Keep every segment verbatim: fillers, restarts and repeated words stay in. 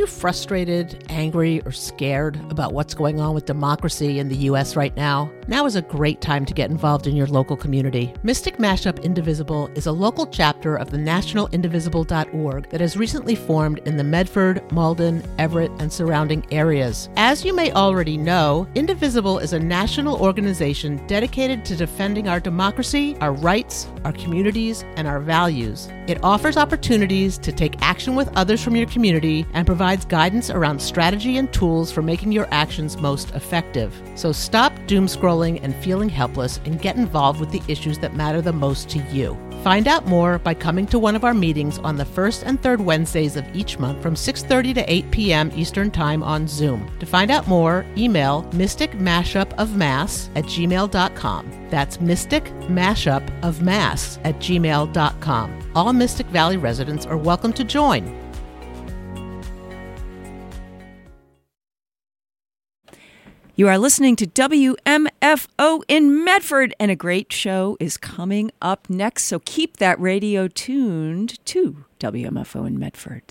you frustrated, angry, or scared about what's going on with democracy in the U S right now? Now is a great time to get involved in your local community. Mystic Mashup Indivisible is a local chapter of the national indivisible dot org that has recently formed in the Medford, Malden, Everett, and surrounding areas. As you may already know, Indivisible is a national organization dedicated to defending our democracy, our rights, our communities, and our values. It offers opportunities to take action with others from your community and provides guidance around strategy and tools for making your actions most effective. So stop doom scrolling and feeling helpless and get involved with the issues that matter the most to you. Find out more by coming to one of our meetings on the first and third Wednesdays of each month from six thirty to eight p.m. Eastern Time on Zoom. To find out more, email mystic mashup of mass at gmail dot com. That's mystic mashup of mass at gmail dot com. All Mystic Valley residents are welcome to join. You are listening to W M F O in Medford, and a great show is coming up next, so keep that radio tuned to W M F O in Medford.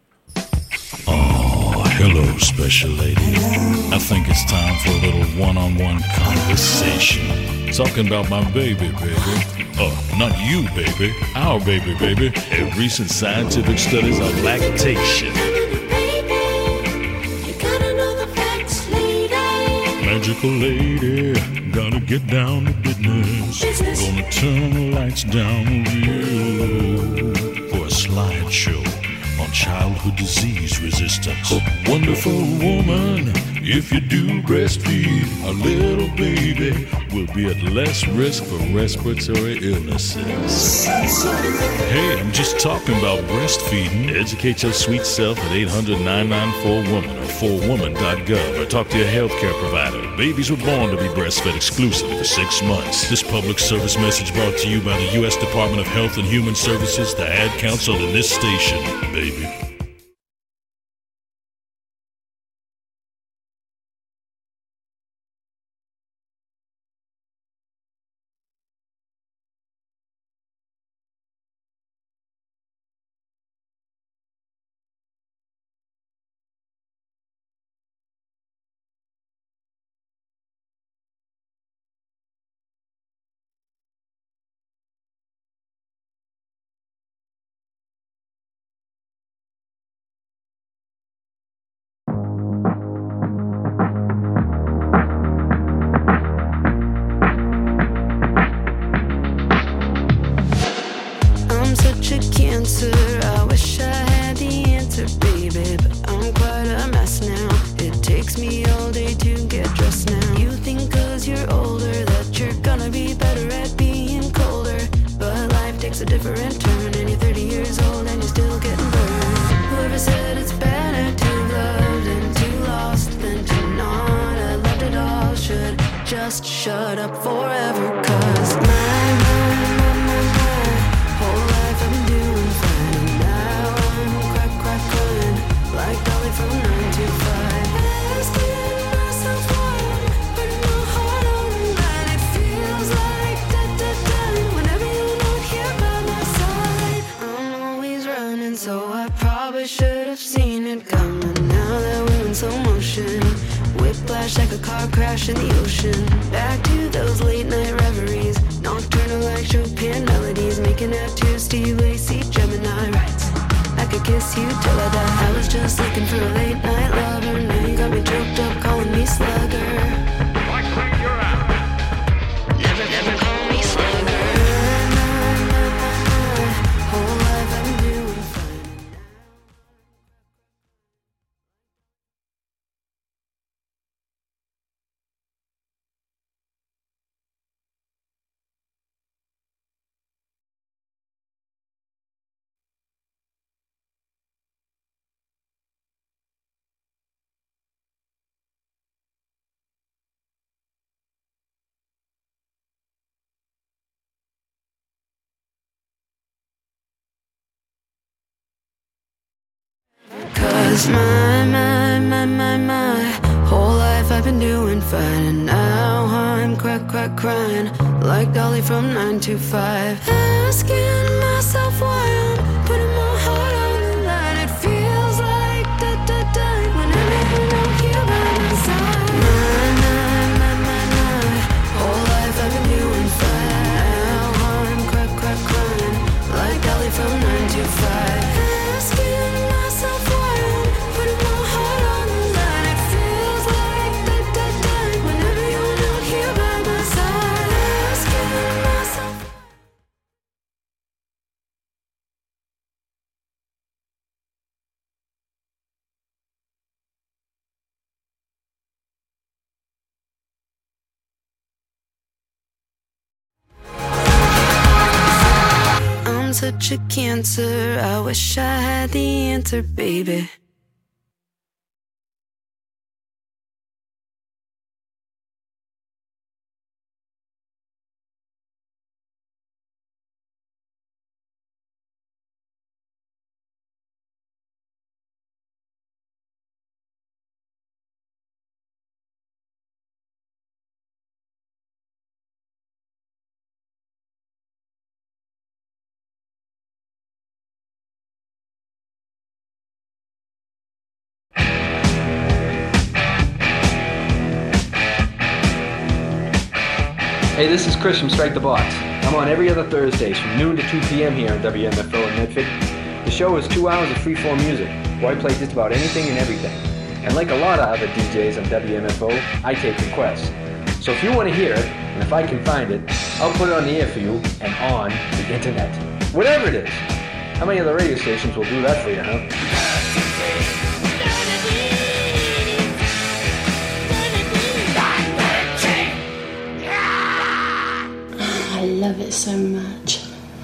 Oh, hello, special lady. I think it's time for a little one-on-one conversation. Talking about my baby, baby. Oh, not you, baby. Our baby, baby. A recent scientific studies on lactation. Magical lady, gotta get down to business. Gonna turn the lights down real low for a slideshow on childhood disease resistance. Wonderful woman, if you do breastfeed, a little baby will be at less risk for respiratory illnesses. Hey, I'm just talking about breastfeeding. Educate your sweet self at eight hundred, nine nine four, woman or four woman dot gov or talk to your healthcare provider. Babies were born to be breastfed exclusively for six months. This public service message brought to you by the U S Department of Health and Human Services, the Ad Council, and this station, baby. Cause my, my, my, my, my whole life I've been doing fine, and now I'm crack, crack, crying like Dolly from nine to five. Asking myself why I'm putting my heart on the line. It feels like da, da, such a cancer. I wish I had the answer, baby. Hey, this is Chris from Strike the Box. I'm on every other Thursdays from noon to two p.m. here on W M F O in Medford. The show is two hours of free-form music, where I play just about anything and everything. And like a lot of other D Js on W M F O, I take requests. So if you want to hear it, and if I can find it, I'll put it on the air for you and on the internet. Whatever it is. How many other radio stations will do that for you, huh? I love it so much.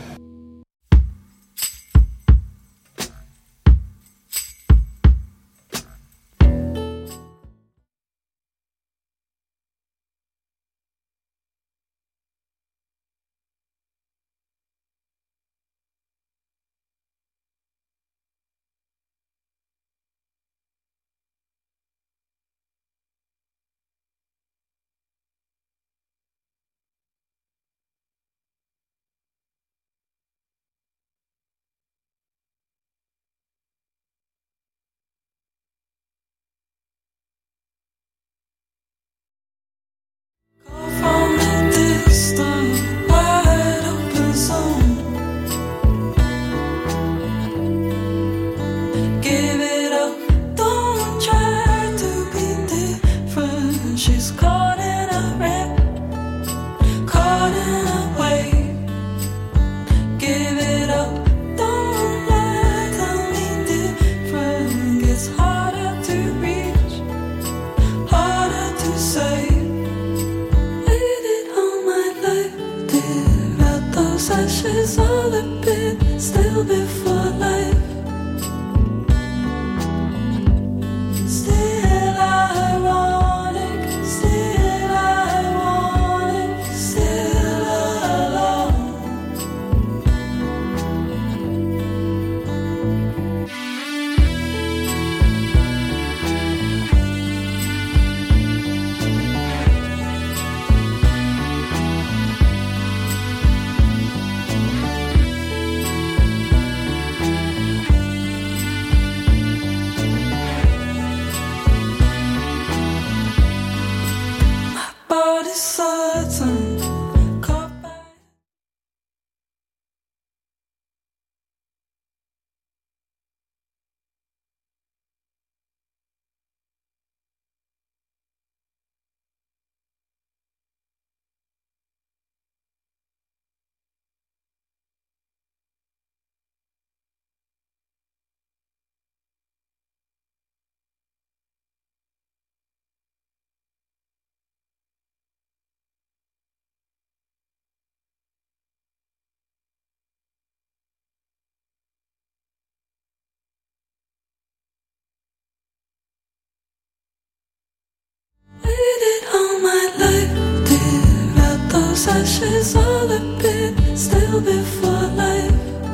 Ashes all a bit, still before life.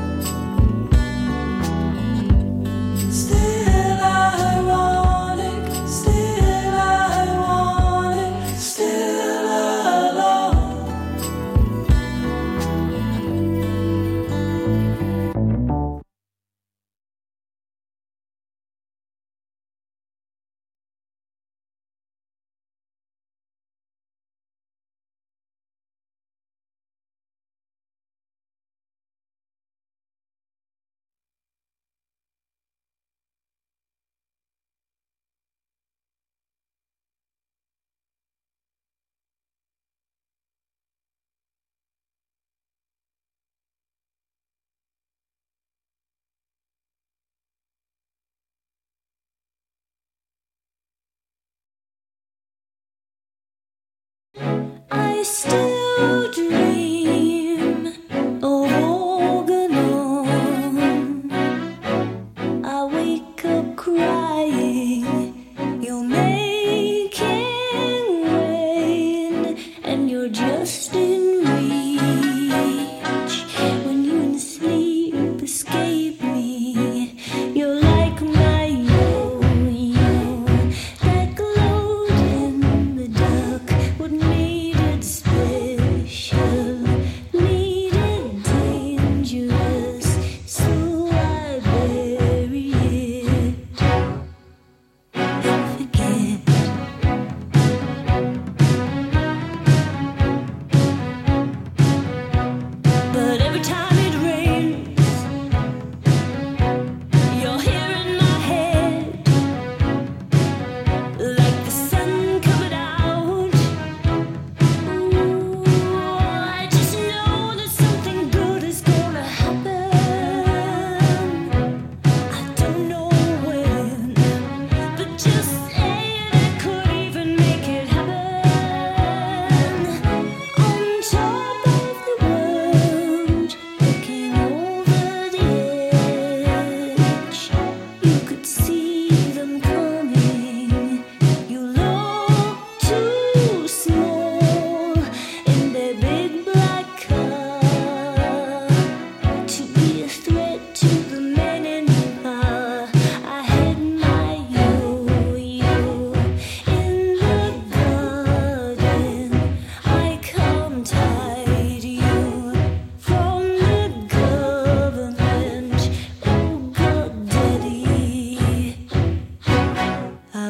Still ironic, still ironic, still alone. I still dream of organoids.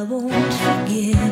won't forget.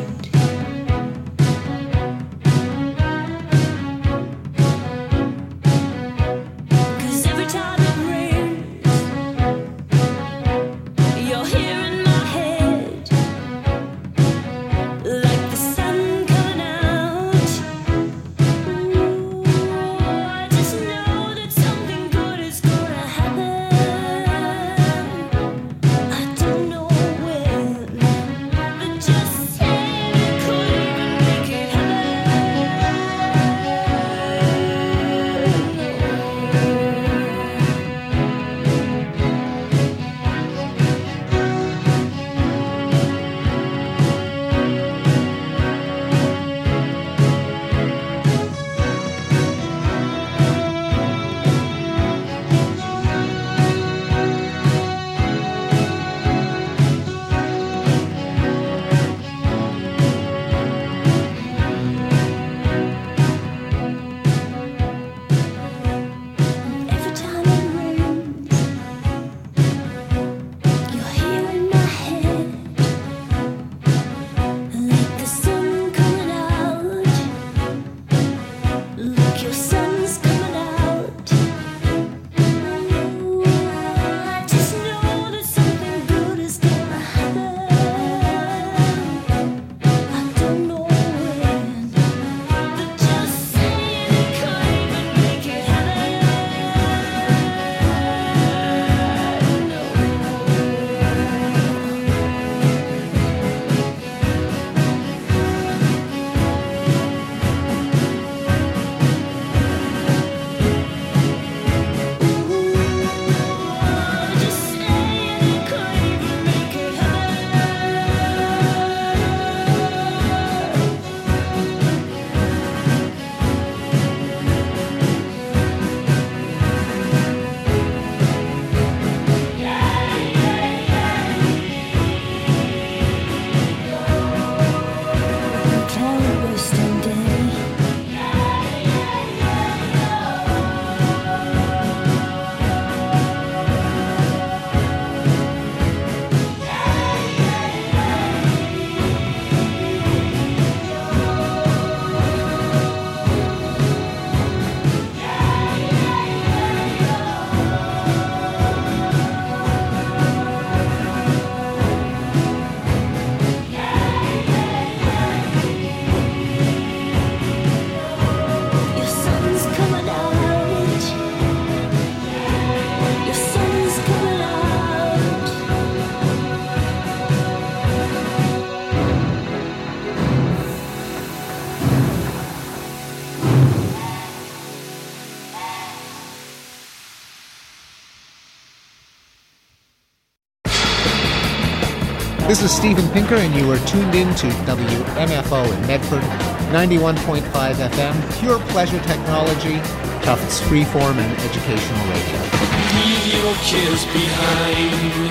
This is Steven Pinker, and you are tuned in to W M F O in Medford, ninety-one point five F M, pure pleasure technology, Tufts freeform and educational radio. Leave your cares behind.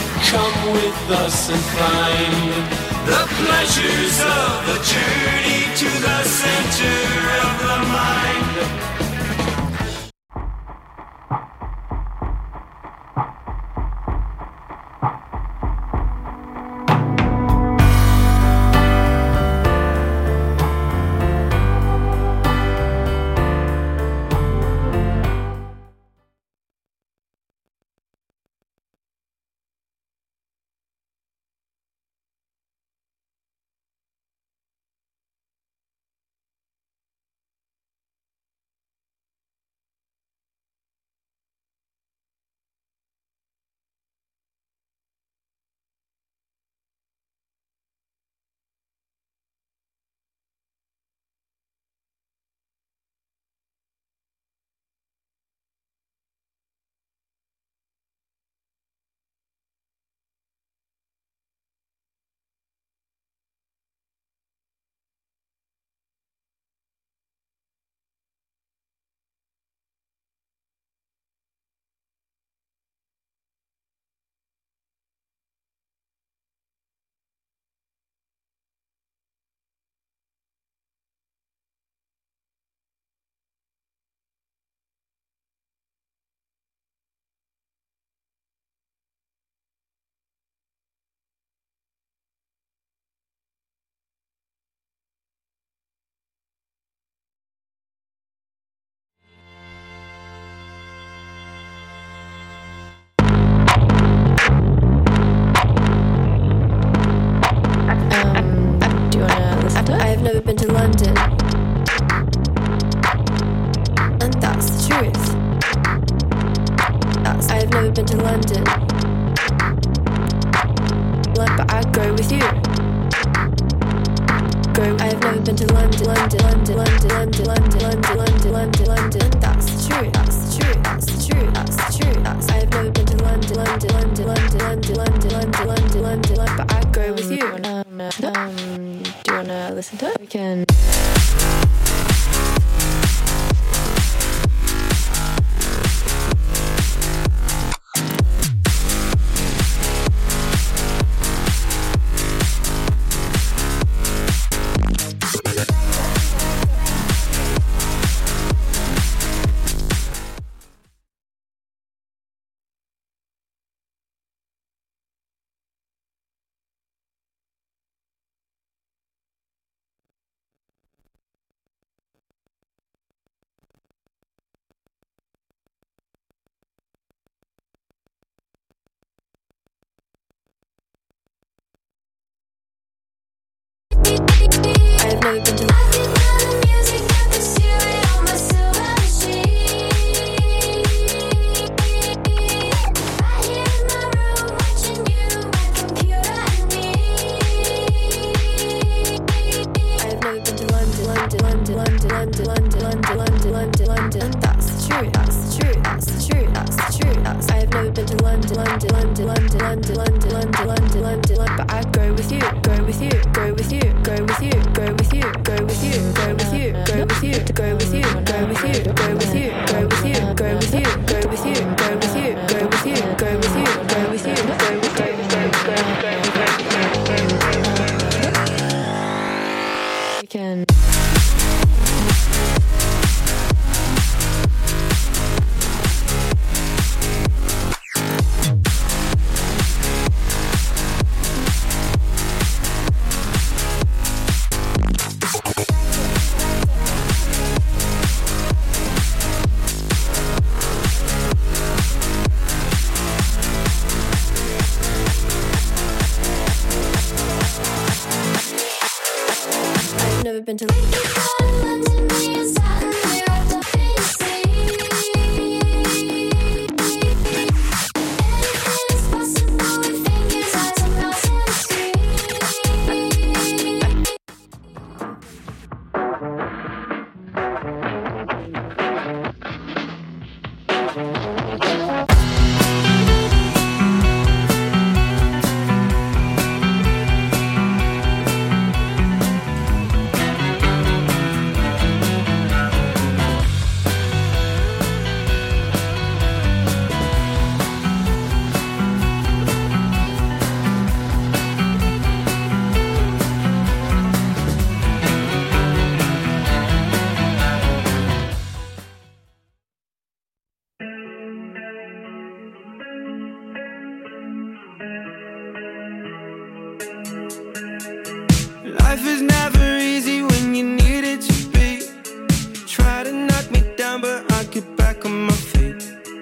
Come with us and find the pleasures of the journey to the center of the mind. I've never been to London, and that's the truth. That's I've never been to London, but I'd go with you. Go. I've never been to London, London, London, London, London, London, London, London, London, London, and that's the truth. That's the truth. That's the truth. That's the truth. That's I've never been to London, London, London, London, London, London, London, London, London, London, but I'd go with you. Um, um, do you wanna listen to it? We can. I've never been to Life is never easy when you need it to be. Try to knock me down, but I get back on my feet.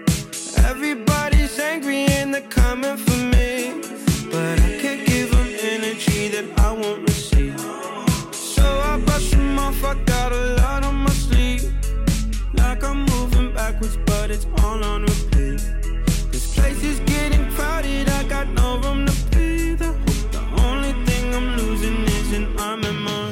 Everybody's angry and they're coming for me, but I can't give them energy that I won't receive. So I brush them off, I got a lot on my sleeve. Like I'm moving backwards, but it's all on repeat. This place is getting crowded, I got no room to breathe. I hope the only thing I'm losing is in my memory.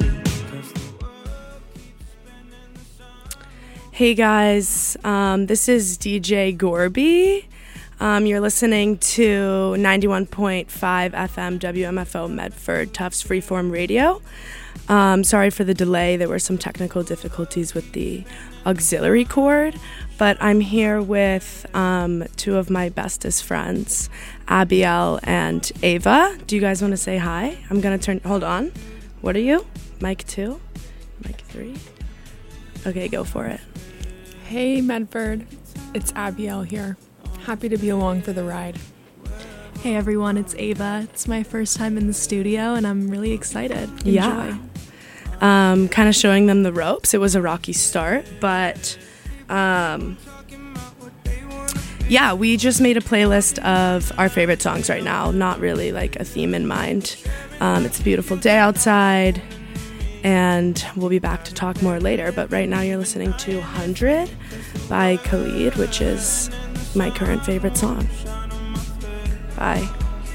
Hey guys, um, this is D J Gorby. Um, you're listening to ninety-one point five F M W M F O Medford Tufts Freeform Radio. Um, sorry for the delay. There were some technical difficulties with the auxiliary cord, but I'm here with um, two of my bestest friends, Abiel and Ava. Do you guys want to say hi? I'm going to turn... Hold on. What are you? Mic two? Mic three? Okay, go for it. Hey Medford, it's Abiel here. Happy to be along for the ride. Hey everyone, it's Ava. It's my first time in the studio and I'm really excited. Enjoy. Yeah. Um, kind of showing them the ropes. It was a rocky start, but um, yeah, we just made a playlist of our favorite songs right now. Not really like a theme in mind. Um, it's a beautiful day outside And we'll be back to talk more later. But right now you're listening to one hundred by Khalid, which is my current favorite song. Bye.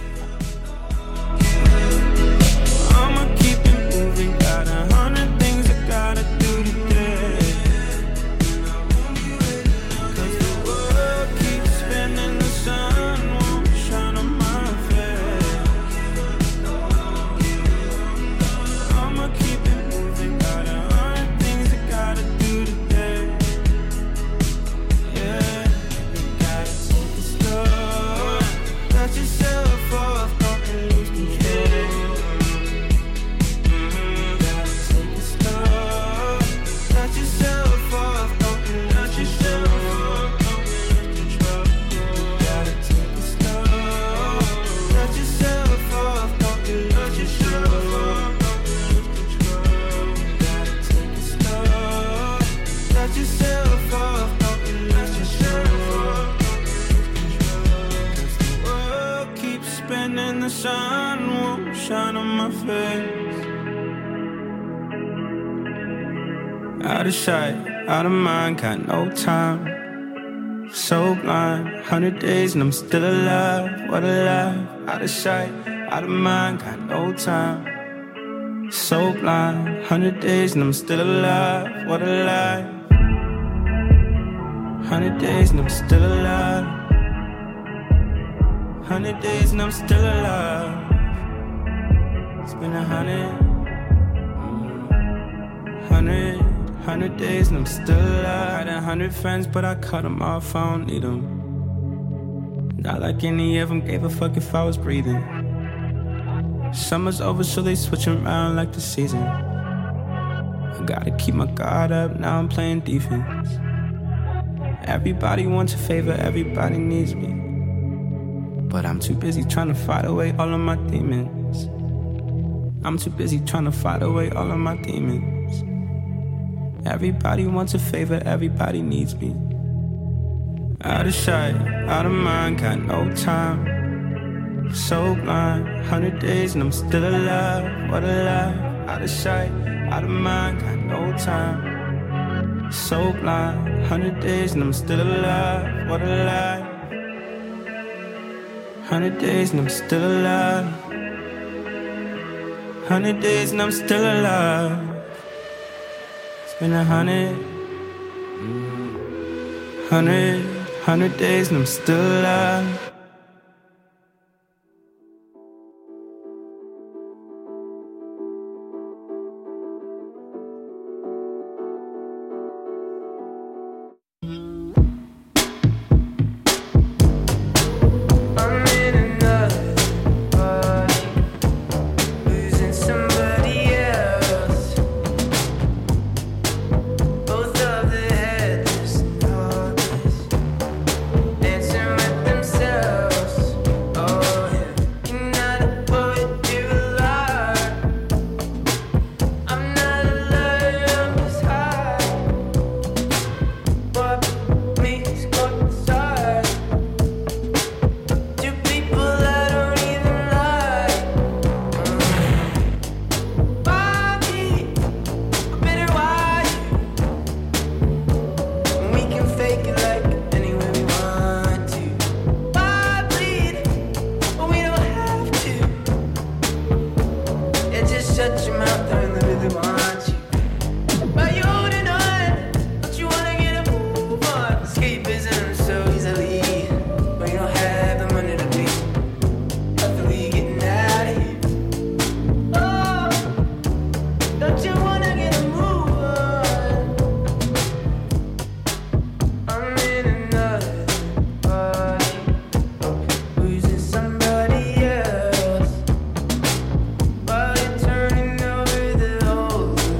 I'ma keep it moving, got a hundred things I gotta do today. Cause the world keeps spinning, the sun won't shine on my face. I'ma keep it moving, got a hundred things I gotta do today. Yeah, you gotta take it slow, let yourself off, don't lose control. The sun won't shine on my face. Out of sight, out of mind, got no time. So blind, hundred days and I'm still alive. What a life. Out of sight, out of mind, got no time. So blind, hundred days and I'm still alive. What a life. Hundred days and I'm still alive. Hundred days and I'm still alive. It's been a hundred, hundred, hundred days and I'm still alive. Had a hundred friends but I cut them off, I don't need them. Not like any of them gave a fuck if I was breathing. Summer's over so they switch around like the season. I gotta keep my guard up, now I'm playing defense. Everybody wants a favor, everybody needs me. But I'm too busy trying to fight away all of my demons. I'm too busy trying to fight away all of my demons. Everybody wants a favor, everybody needs me. Out of sight, out of mind, got no time. So blind, hundred days and I'm still alive. What a life. Out of sight, out of mind, got no time. So blind, hundred days and I'm still alive. What a life. Hundred days and I'm still alive. Hundred days and I'm still alive. It's been a hundred, hundred, hundred days and I'm still alive. Turning over the old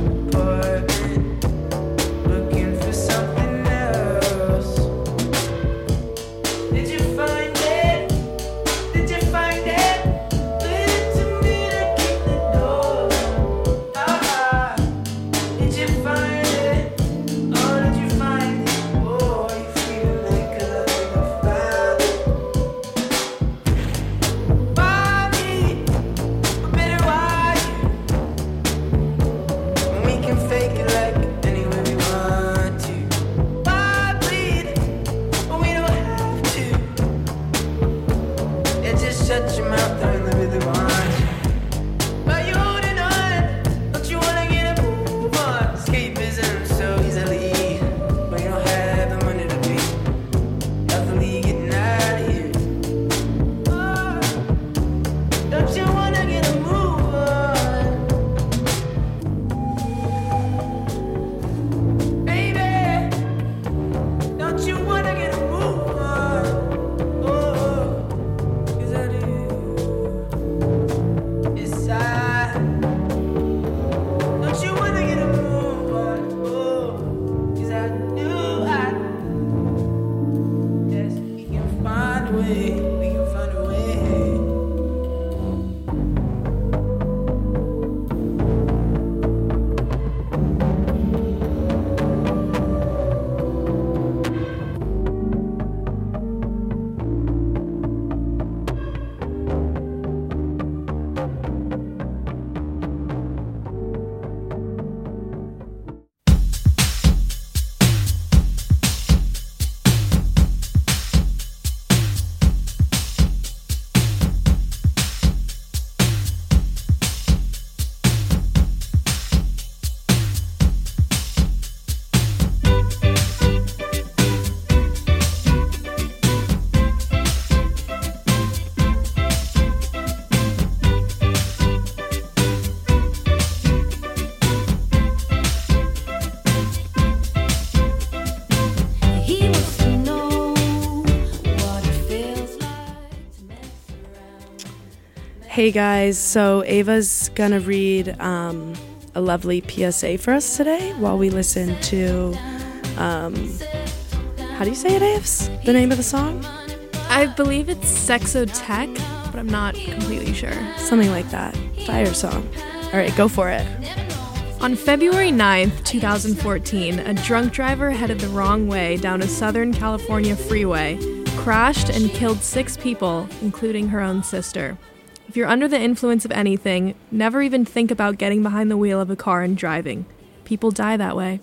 Hey guys, so Ava's gonna read um, a lovely P S A for us today while we listen to, um, how do you say it, Aves? The name of the song? I believe it's Sexotech, but I'm not completely sure. Something like that. Fire song. All right, go for it. On February ninth, twenty fourteen, a drunk driver headed the wrong way down a Southern California freeway, crashed and killed six people, including her own sister. If you're under the influence of anything, never even think about getting behind the wheel of a car and driving. People die that way.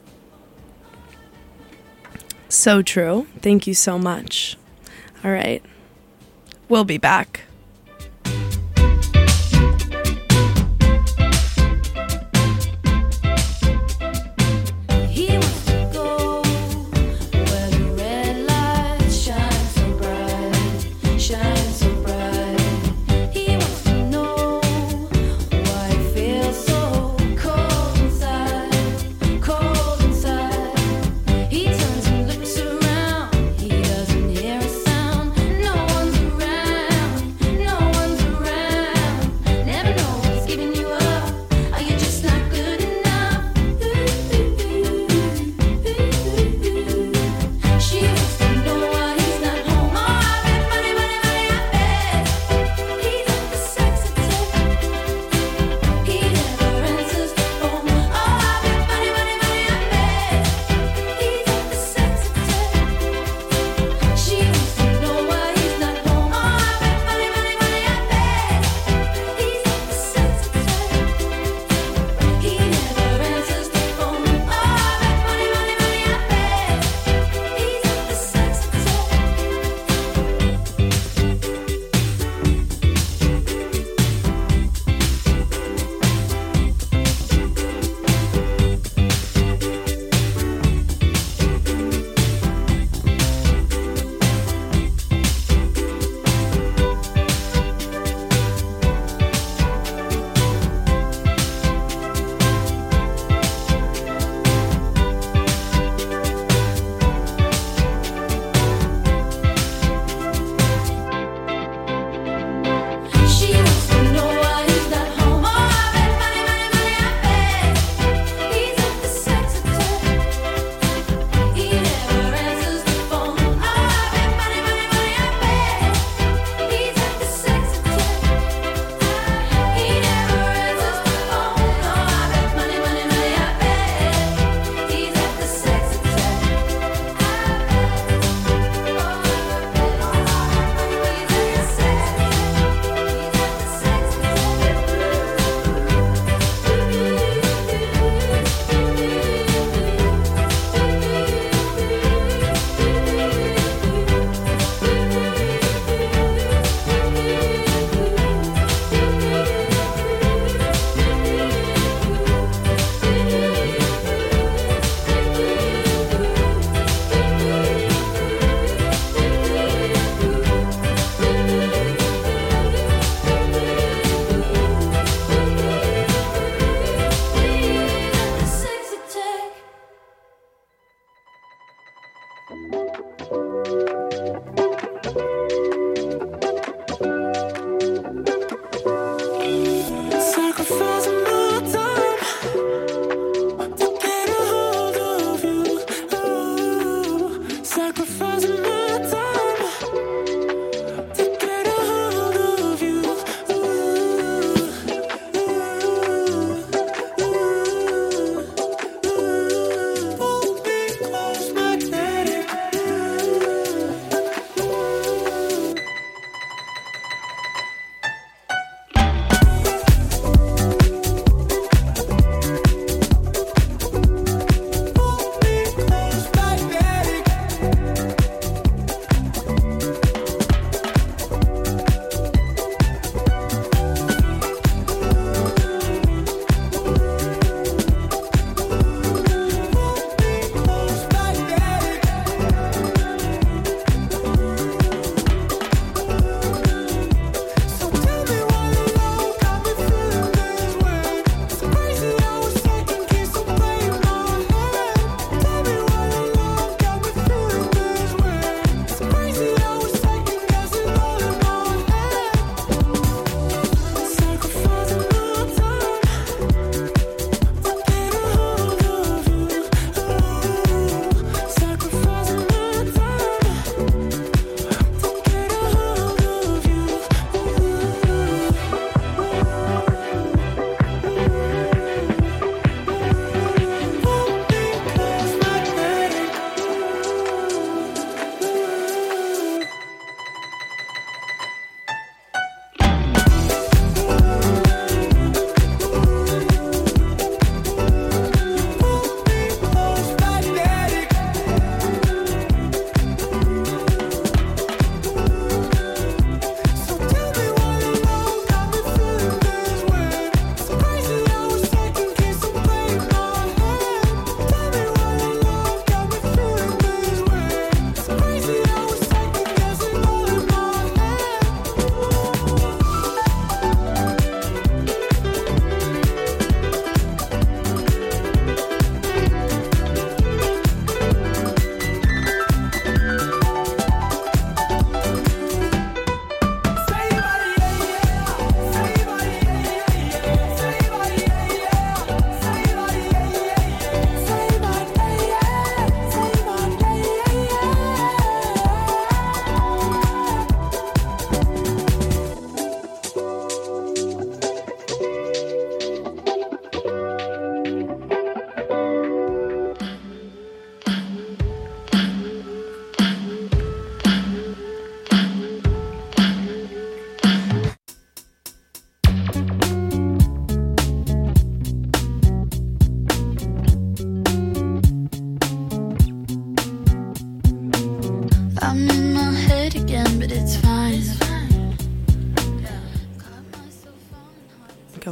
So true. Thank you so much. All right. We'll be back. He doesn't hear a sound, no one's around.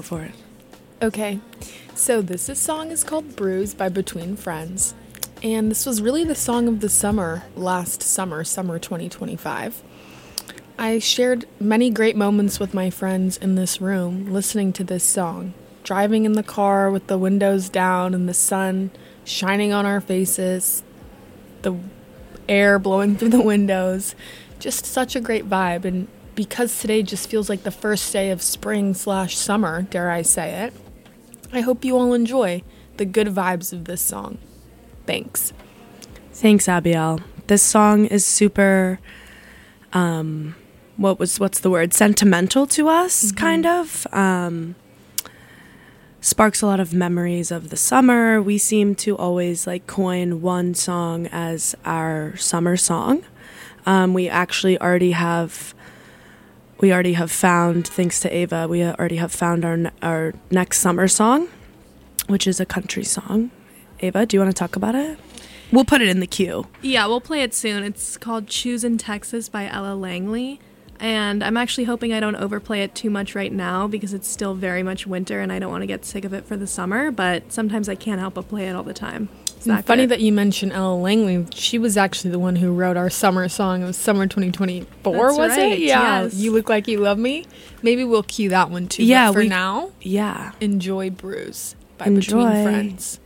for it. Okay, so this is song is called Bruise by Between Friends. And this was really the song of the summer last summer, summer twenty twenty-five. I shared many great moments with my friends in this room listening to this song, driving in the car with the windows down and the sun shining on our faces, the air blowing through the windows. Just such a great vibe. And because today just feels like the first day of spring slash summer, dare I say it, I hope you all enjoy the good vibes of this song. Thanks. Thanks, Abiel. This song is super, um, what was, what's the word? Sentimental to us, mm-hmm. kind of. Um, sparks a lot of memories of the summer. We seem to always like coin one song as our summer song. Um, we actually already have, we already have found, thanks to Ava, we already have found our our next summer song, which is a country song. Ava, do you want to talk about it? We'll put it in the queue. Yeah, we'll play it soon. It's called Choose in Texas by Ella Langley. And I'm actually hoping I don't overplay it too much right now because it's still very much winter and I don't want to get sick of it for the summer, but sometimes I can't help but play it all the time. It's that funny good. that you mentioned Ella Langley. She was actually the one who wrote our summer song. It was summer twenty twenty-four, That's was right, it? Yeah. yes. You Look Like You Love Me. Maybe we'll cue that one too. Yeah, but for we, now, yeah. enjoy Bruise by Enjoy. Between Friends.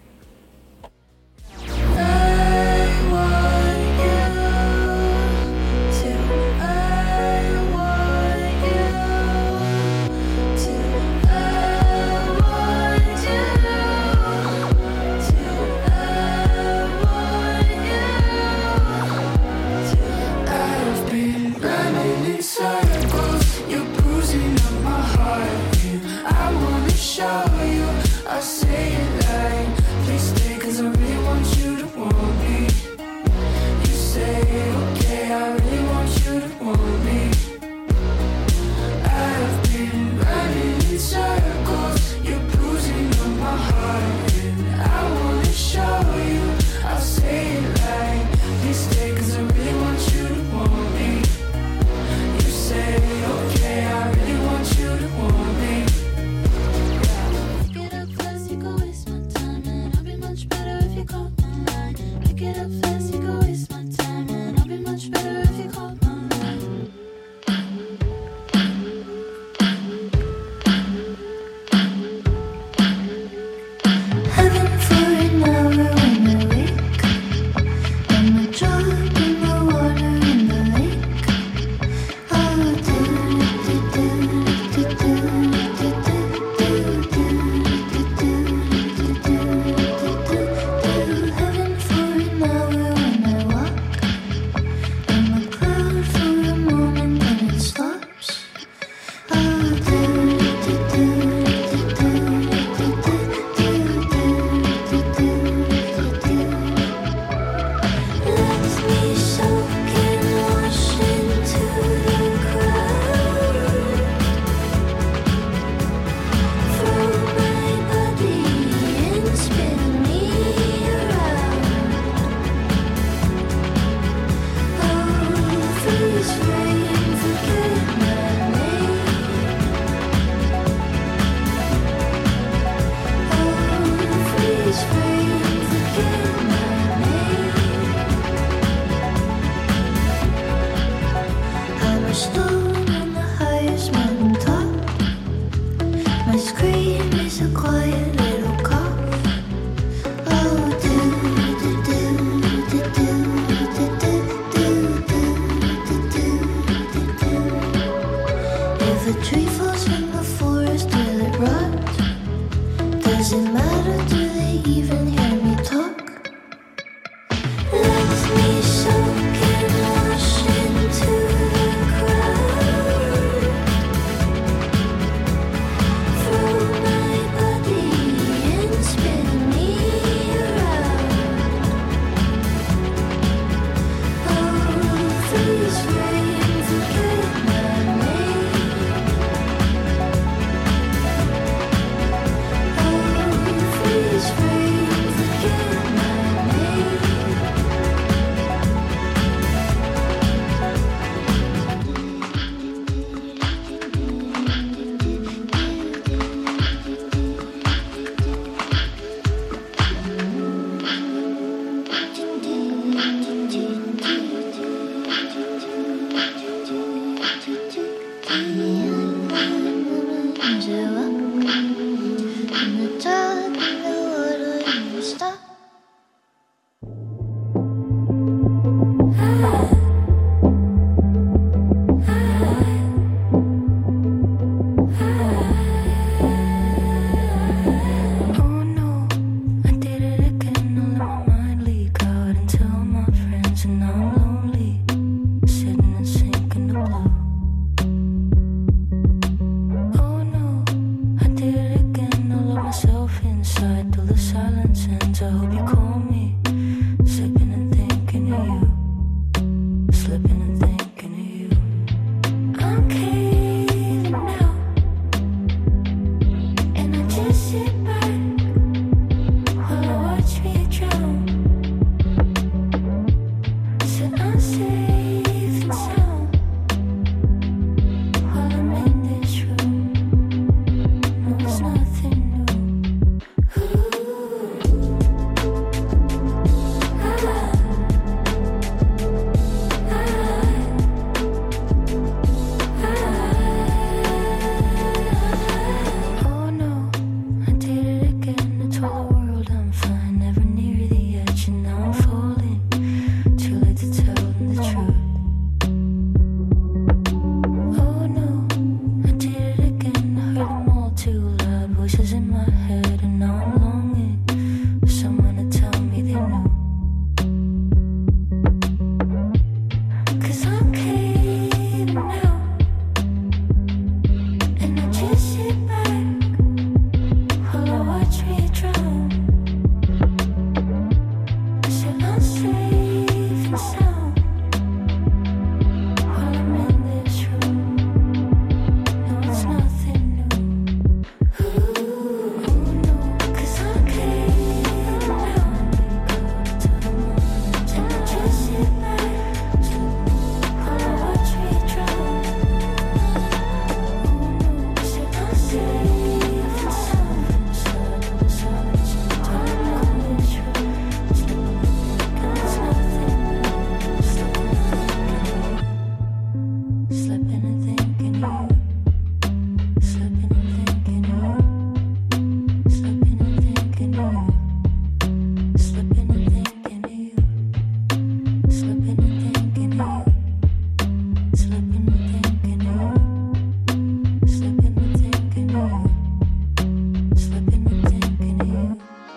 I say it like, please stay, cause I really want you to want me. You say, okay, I really want you to want me. I've been running in circles, you're bruising on my heart, and I wanna show you. I'll say it like, please stay, cause I really want you to want me. You say, okay, I really want you to want me. Get up fast, you go waste my time, and I'll be much better if you call my line. Heaven for an hour when I wake, I'm a drop in the water in the lake. Oh, do do do do do do do do do do do do do. Heaven for an hour when I walk, I'm a cloud for a moment and it stops. Oh, do do do do do do do do do do do. Let me soak and wash into the crowd. Throw my body and spin me around. Oh, freeze frame, forget my name. Oh, freeze frame, forget my name. I'm a stone on the highest mountain top. My scream is a quiet little cough. Oh, do do do do do do do do do do do. If a tree falls from the forest, will it rot? Does it matter? Do they even hear me talk? Let me soak and wash into the crowd. Throw my body and spin me around. Oh, freeze frame, forget my name. Oh, freeze frame, forget nonsense. I hope you call me. Slipping and thinking of you. Slipping and thinking of you. I'm caving now, and I just sit back while I watch me drown. So I'm safe and sound while I'm in this room. No, it's nothing new. Oh no, I did it again. I told the world I'm fine, never near the edge, and now I'm falling. Too late to tell them the truth. Oh no, I did it again. I heard them all too loud, voices in my head, and now I'm longing for someone to tell me they knew. 'Cause I'm caving now, and I just sit back while I watch me drown. So I'm safe and sound while I'm in this room. No, it's nothing new. Oh no, 'cause I'm caving now, and I just sit back while I watch me drown. So I'm safe and sound while I'm in this room. No, it's nothing new. Slipping and thinking of you. Slipping and thinking of you. Slipping and thinking of you. Slipping and thinking of you. Slipping and thinking of you. Slipping and thinking of you. Slipping and thinking of you. Slipping and thinking of you.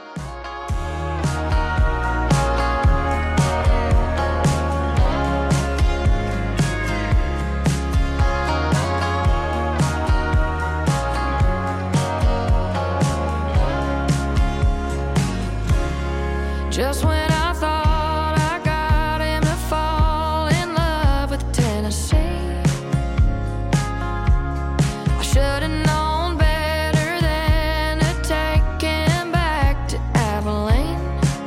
Just when I thought I got him to fall in love with Tennessee, I should have known better than to take him back to Abilene.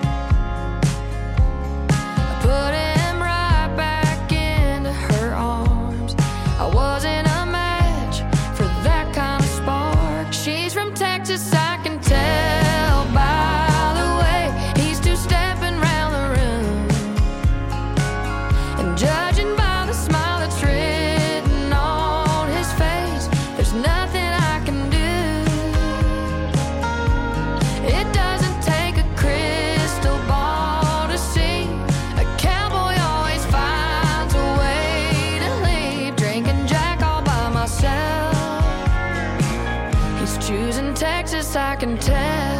I put him right back into her arms. I wasn't a match for that kind of spark. She's from Texas, I can tell by the way he's two-stepping round the room. And judging by the smile that's written on his face, there's nothing I can do. It doesn't take a crystal ball to see a cowboy always finds a way to leave. Drinking Jack all by myself. He's choosing Texas, I can tell.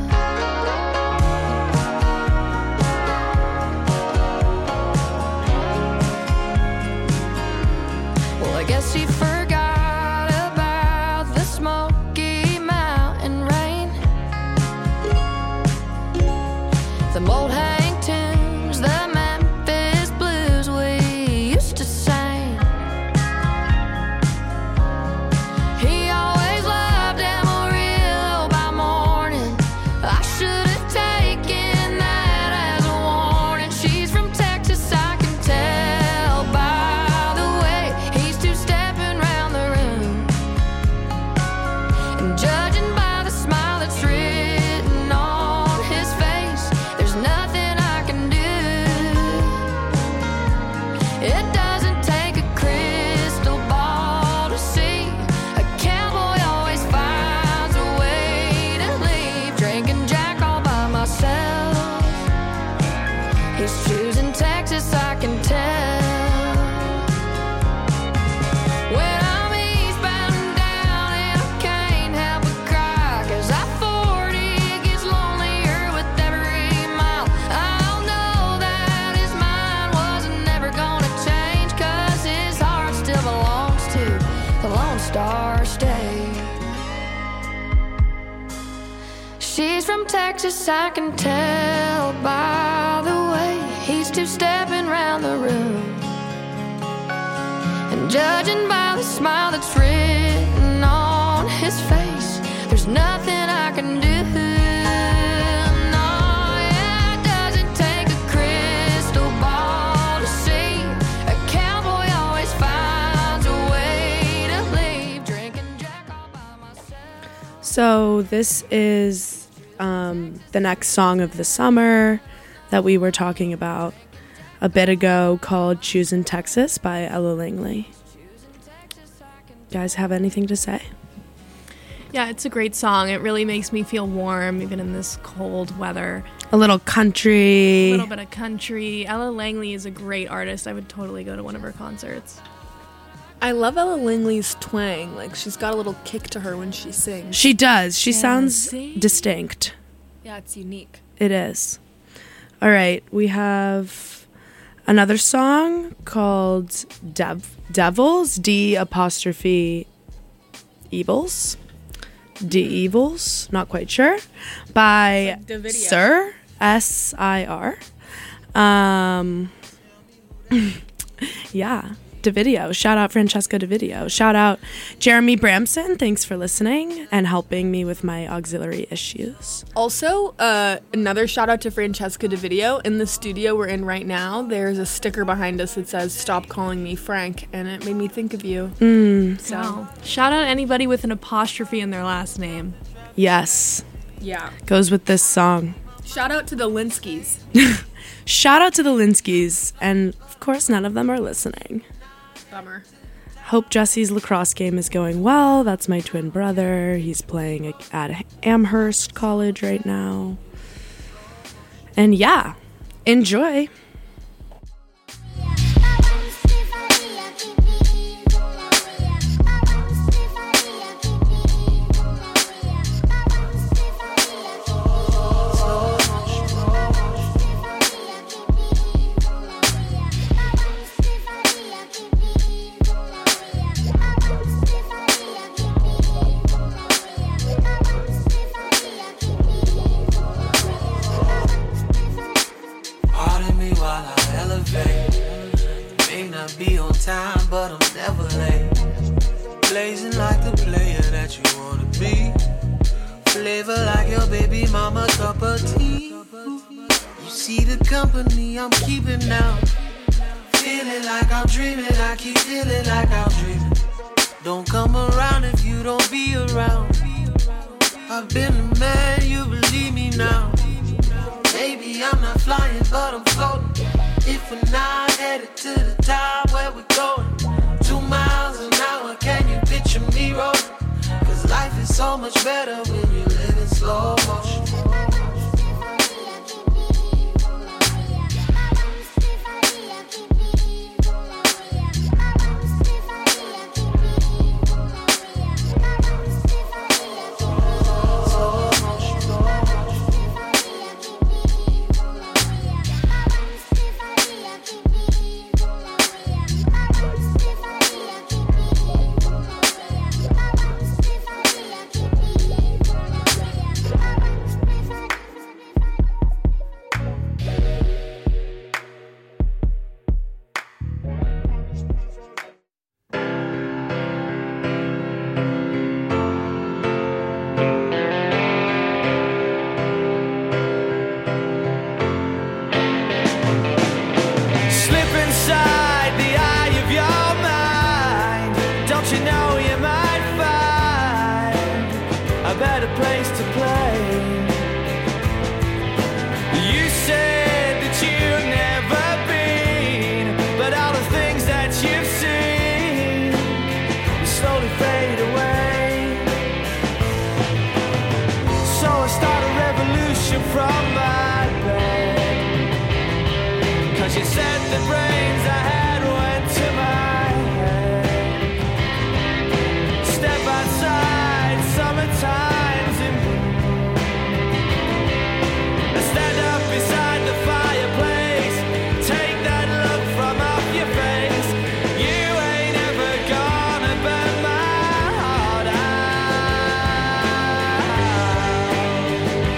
Well, I guess he forgot about the Smoky Mountain rain, the old hang tunes, the Memphis blues we used to sing. He always loved Amarillo by morning. She's from Texas, I can tell by the way he's two-stepping round the room. And judging by the smile that's written on his face, there's nothing I can do. No, yeah, it doesn't take a crystal ball to see. A cowboy always finds a way to leave, drinking Jack all by myself. So this is um, the next song of the summer that we were talking about a bit ago, called Choosin' Texas by Ella Langley. Guys have anything to say? Yeah, it's a great song. It really makes me feel warm, even in this cold weather. A little country. A little bit of country. Ella Langley is a great artist. I would totally go to one of her concerts. I love Ella Langley's twang. Like, she's got a little kick to her when she sings. She does. She Yeah, sounds see? distinct. Yeah, it's unique. It is. All right, we have another song called Dev- Devils, D apostrophe Evils. D Evils, not quite sure, by It's like Davidio. Sir, S I R. Um, yeah, Davidio. Shout out Francesca Davidio. Shout out Jeremy Bramson. Thanks for listening and helping me with my auxiliary issues. Also, uh, another shout out to Francesca Davidio. In the studio we're in right now, there's a sticker behind us that says, "Stop calling me Frank," and it made me think of you. Mm. So, Wow. Shout out anybody with an apostrophe in their last name. Yes. yeah. Goes with this song. Shout out to the Linskys. Shout out to the Linskys, and of course none of them are listening. Bummer. Hope Jesse's lacrosse game is going well. That's my twin brother. He's playing at Amherst College right now. And yeah, enjoy. Pardon me while I elevate. May not be on time, but I'm never late. Blazing like the player that you wanna be. Flavor like your baby mama cup of tea. You see the company I'm keeping now. Feeling like I'm dreaming, I keep feeling like I'm dreaming. Don't come around if you don't be around. I've been the man, you believe me now. Maybe I'm not flying, but I'm floating. If we're not headed to the top, where we going? Two miles an hour, can you picture me rolling? Cause life is so much better when you live in slow motion. Slip inside the eye of your mind. Don't you know you might find a better place to play? You said that you've never been, but all the things that you've seen will slowly fade away. So I start a revolution from my bed. Cause you said the brains I had went to my head. Step outside, summertime's in bloom. I stand up beside the fireplace. Take that look from off your face. You ain't ever gonna burn my heart out.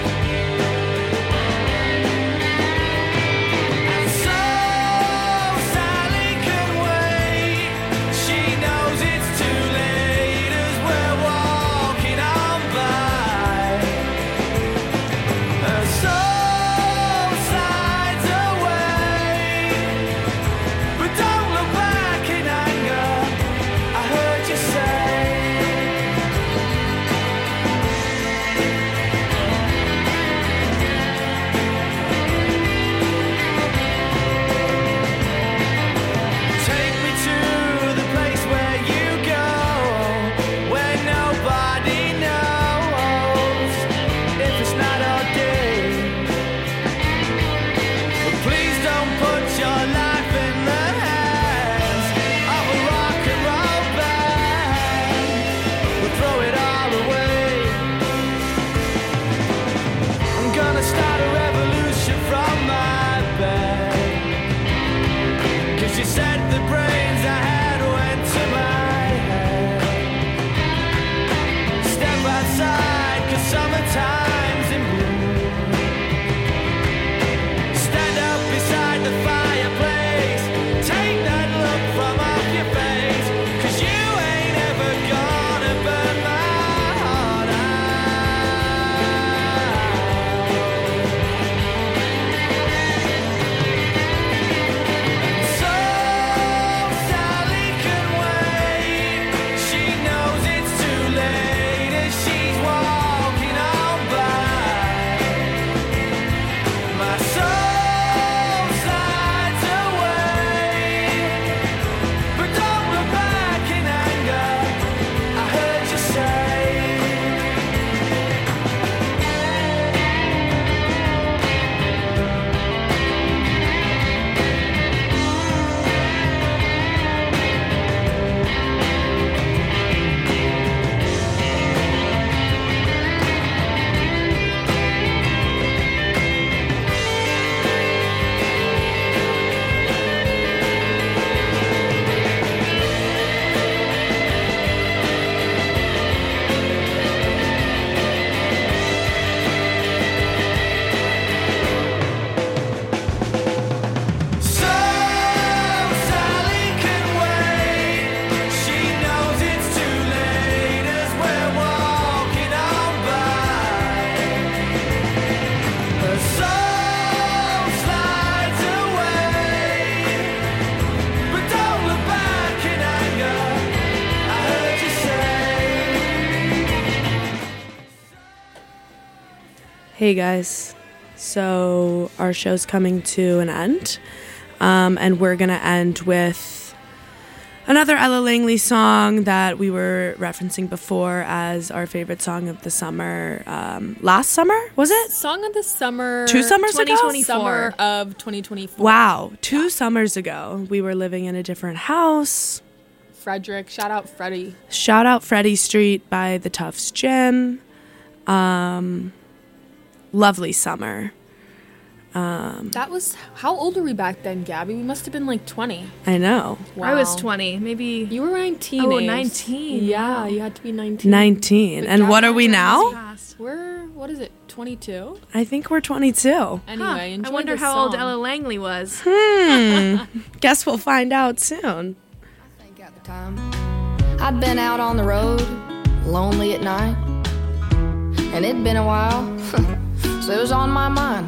Hey guys, so our show's coming to an end, um, and we're gonna end with another Ella Langley song that we were referencing before as our favorite song of the summer. Um, last summer, was it? Song of the summer. Two summers ago? Summer of twenty twenty-four. Wow, two yeah. summers ago, we were living in a different house. Frederick, shout out Freddie. Shout out Freddie Street by the Tufts Gym. Um... Lovely summer. Um, that was, how old were we back then, Gabby? We must have been like twenty. I know. Wow. I was twenty. Maybe. You were nineteen. Oh, nineteen. Yeah, you had to be nineteen. nineteen. But and Gabby, what are we now? We're, what is it, twenty-two? I think we're twenty-two. Anyway, huh. I wonder how song. old Ella Langley was. Hmm. Guess we'll find out soon. I think at the time, I'd been out on the road, lonely at night, and it'd been a while. So it was on my mind.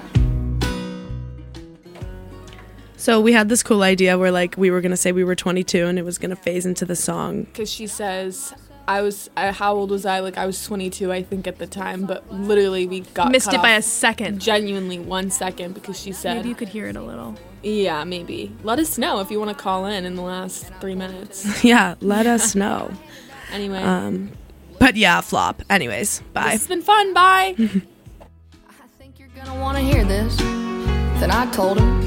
So we had this cool idea where, like, we were going to say we were twenty-two and it was going to phase into the song. Because she says, I was, uh, how old was I? Like, I was twenty-two, I think, at the time. But literally, we got Missed cut it off by a second. Genuinely one second because she said. Maybe you could hear it a little. Yeah, maybe. Let us know if you want to call in in the last three minutes. Yeah, let us know. Anyway. Um, but yeah, flop. Anyways, bye. This has been fun. Bye. Gonna wanna hear this. Then I told him,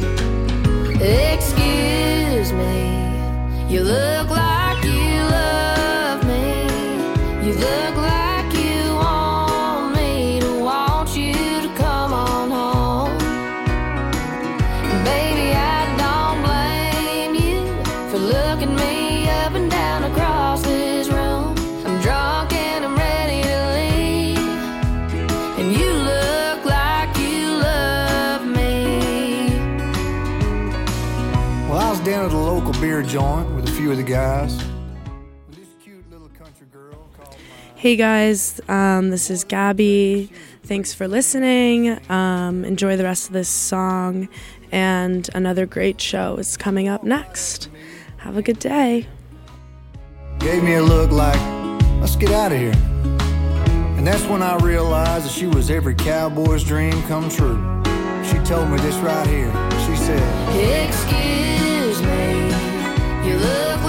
excuse me, you look like you love me. You look like you want me to want you to come on home. Baby, I don't blame you for looking me up and down across this room. I'm drunk and I'm ready to leave, and you look like I was down at a local beer joint with a few of the guys. Hey guys, um, this is Gabby. Thanks for listening. Um, enjoy the rest of this song, and another great show is coming up next. Have a good day. Gave me a look like, let's get out of here. And that's when I realized that she was every cowboy's dream come true. She told me this right here. She said, excuse me, you look